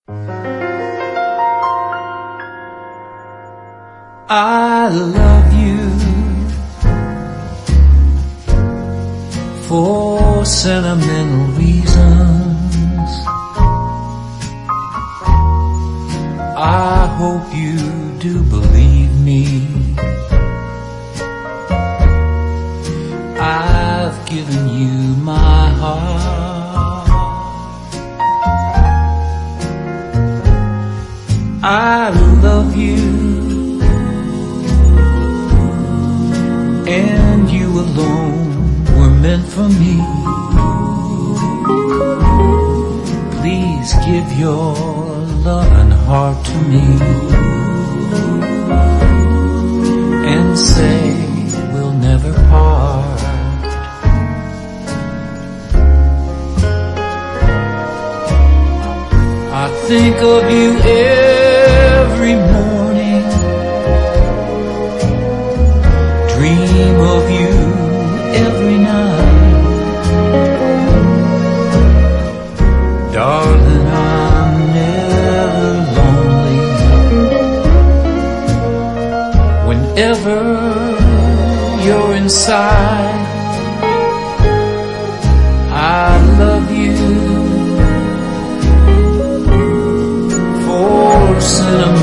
I love you for sentimental reasons. I hope you do believe me. I've given you my heart. I love you, and you alone were meant for me. Please give your loving heart to me and say we'll never part. I think of you every morning, dream of you every night. Darling, I'm never lonely. Whenever you're inside, I love you for sentimental